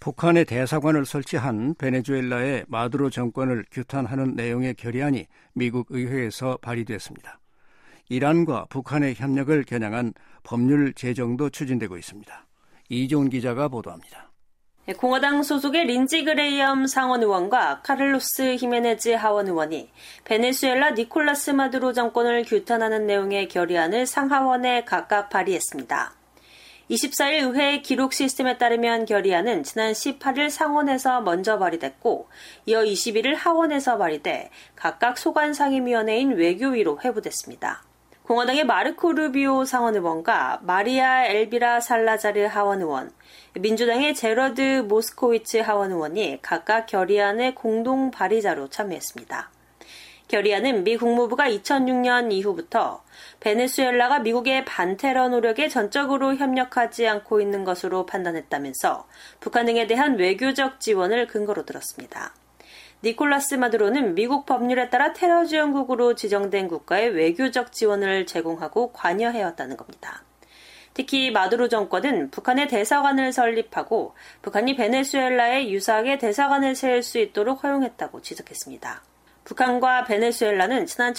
북한의 대사관을 설치한 베네수엘라의 마두로 정권을 규탄하는 내용의 결의안이 미국 의회에서 발의됐습니다. 이란과 북한의 협력을 겨냥한 법률 제정도 추진되고 있습니다. 이종훈 기자가 보도합니다. 공화당 소속의 린지 그레이엄 상원 의원과 카를로스 히메네즈 하원 의원이 베네수엘라 니콜라스 마두로 정권을 규탄하는 내용의 결의안을 상하원에 각각 발의했습니다. 24일 의회 기록 시스템에 따르면 결의안은 지난 18일 상원에서 먼저 발의됐고 이어 21일 하원에서 발의돼 각각 소관상임위원회인 외교위로 회부됐습니다. 공화당의 마르코 루비오 상원 의원과 마리아 엘비라 살라자르 하원 의원, 민주당의 제러드 모스코위츠 하원 의원이 각각 결의안의 공동 발의자로 참여했습니다. 결의안은 미 국무부가 2006년 이후부터 베네수엘라가 미국의 반테러 노력에 전적으로 협력하지 않고 있는 것으로 판단했다면서 북한 등에 대한 외교적 지원을 근거로 들었습니다. 니콜라스 마두로는 미국 법률에 따라 테러 지원국으로 지정된 국가에 외교적 지원을 제공하고 관여해왔다는 겁니다. 특히 마두로 정권은 북한의 대사관을 설립하고 북한이 베네수엘라에 유사하게 대사관을 세울 수 있도록 허용했다고 지적했습니다. 북한과 베네수엘라는 지난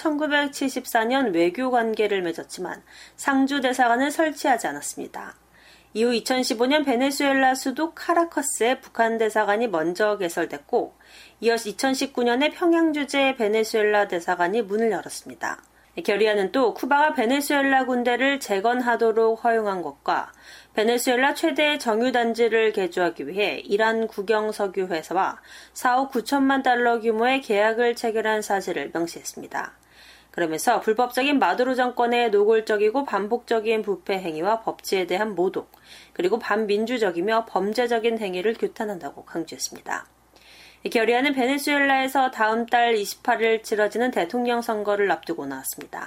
1974년 외교 관계를 맺었지만 상주 대사관을 설치하지 않았습니다. 이후 2015년 베네수엘라 수도 카라커스에 북한 대사관이 먼저 개설됐고 이어 2019년에 평양 주재의 베네수엘라 대사관이 문을 열었습니다. 결의안은 또 쿠바가 베네수엘라 군대를 재건하도록 허용한 것과 베네수엘라 최대의 정유단지를 개조하기 위해 이란 국영석유 회사와 4억 9천만 달러 규모의 계약을 체결한 사실을 명시했습니다. 그러면서 불법적인 마두로 정권의 노골적이고 반복적인 부패 행위와 법치에 대한 모독, 그리고 반민주적이며 범죄적인 행위를 규탄한다고 강조했습니다. 이 결의안은 베네수엘라에서 다음 달 28일 치러지는 대통령 선거를 앞두고 나왔습니다.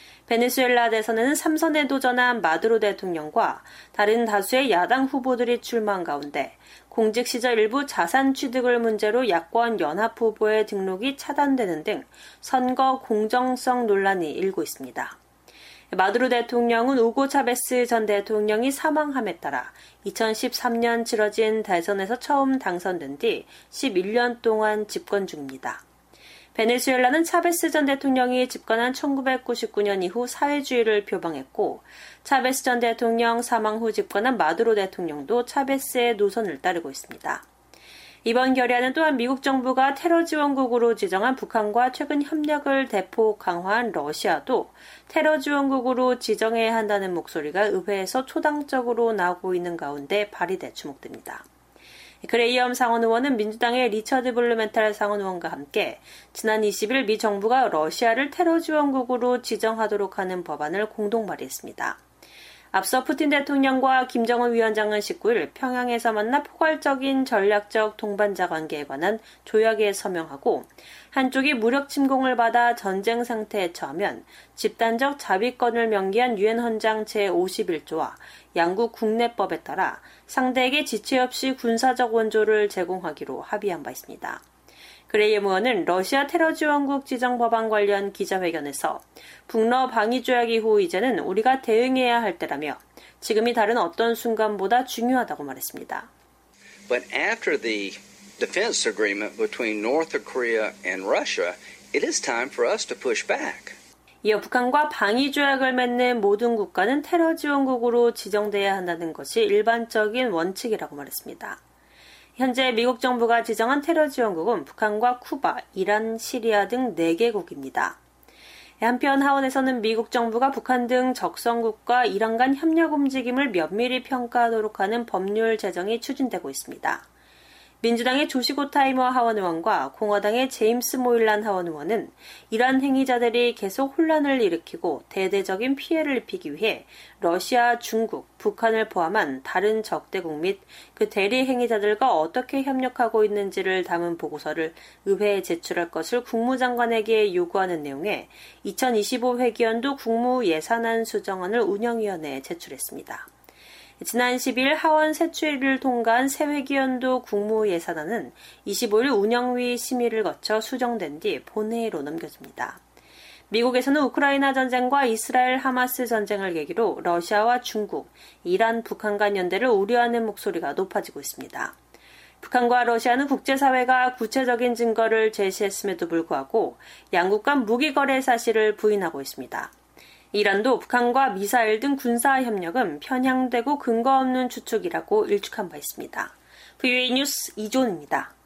베네수엘라 대선에는 3선에 도전한 마두로 대통령과 다른 다수의 야당 후보들이 출마한 가운데 공직 시절 일부 자산 취득을 문제로 야권 연합 후보의 등록이 차단되는 등 선거 공정성 논란이 일고 있습니다. 마두로 대통령은 우고 차베스 전 대통령이 사망함에 따라 2013년 치러진 대선에서 처음 당선된 뒤 11년 동안 집권 중입니다. 베네수엘라는 차베스 전 대통령이 집권한 1999년 이후 사회주의를 표방했고 차베스 전 대통령 사망 후 집권한 마두로 대통령도 차베스의 노선을 따르고 있습니다. 이번 결의안은 또한 미국 정부가 테러 지원국으로 지정한 북한과 최근 협력을 대폭 강화한 러시아도 테러 지원국으로 지정해야 한다는 목소리가 의회에서 초당적으로 나오고 있는 가운데 발의돼 주목됩니다. 그레이엄 상원 의원은 민주당의 리처드 블루멘탈 상원 의원과 함께 지난 20일 미 정부가 러시아를 테러 지원국으로 지정하도록 하는 법안을 공동 발의했습니다. 앞서 푸틴 대통령과 김정은 위원장은 19일 평양에서 만나 포괄적인 전략적 동반자 관계에 관한 조약에 서명하고 한쪽이 무력 침공을 받아 전쟁 상태에 처하면 집단적 자위권을 명기한 유엔 헌장 제51조와 양국 국내법에 따라 상대에게 지체 없이 군사적 원조를 제공하기로 합의한 바 있습니다. 그레이엄 의원은 러시아 테러 지원국 지정 법안 관련 기자회견에서 북러 방위 조약 이후 이제는 우리가 대응해야 할 때라며 지금이 다른 어떤 순간보다 중요하다고 말했습니다. But after the defense agreement between North Korea and Russia, it is time for us to push back. 이어 북한과 방위 조약을 맺는 모든 국가는 테러 지원국으로 지정돼야 한다는 것이 일반적인 원칙이라고 말했습니다. 현재 미국 정부가 지정한 테러 지원국은 북한과 쿠바, 이란, 시리아 등 4개국입니다. 한편 하원에서는 미국 정부가 북한 등 적성국과 이란 간 협력 움직임을 면밀히 평가하도록 하는 법률 제정이 추진되고 있습니다. 민주당의 조시 고타이머 하원 의원과 공화당의 제임스 모일란 하원 의원은 이란 행위자들이 계속 혼란을 일으키고 대대적인 피해를 입히기 위해 러시아, 중국, 북한을 포함한 다른 적대국 및 그 대리 행위자들과 어떻게 협력하고 있는지를 담은 보고서를 의회에 제출할 것을 국무장관에게 요구하는 내용의 2025 회기연도 국무예산안 수정안을 운영위원회에 제출했습니다. 지난 10일 하원 새추위를 통과한 새회기연도 국무예산안은 25일 운영위 심의를 거쳐 수정된 뒤 본회의로 넘겨집니다. 미국에서는 우크라이나 전쟁과 이스라엘 하마스 전쟁을 계기로 러시아와 중국, 이란, 북한 간 연대를 우려하는 목소리가 높아지고 있습니다. 북한과 러시아는 국제사회가 구체적인 증거를 제시했음에도 불구하고 양국 간 무기 거래 사실을 부인하고 있습니다. 이란도 북한과 미사일 등 군사 협력은 편향되고 근거 없는 추측이라고 일축한 바 있습니다. VOA 뉴스 이존입니다.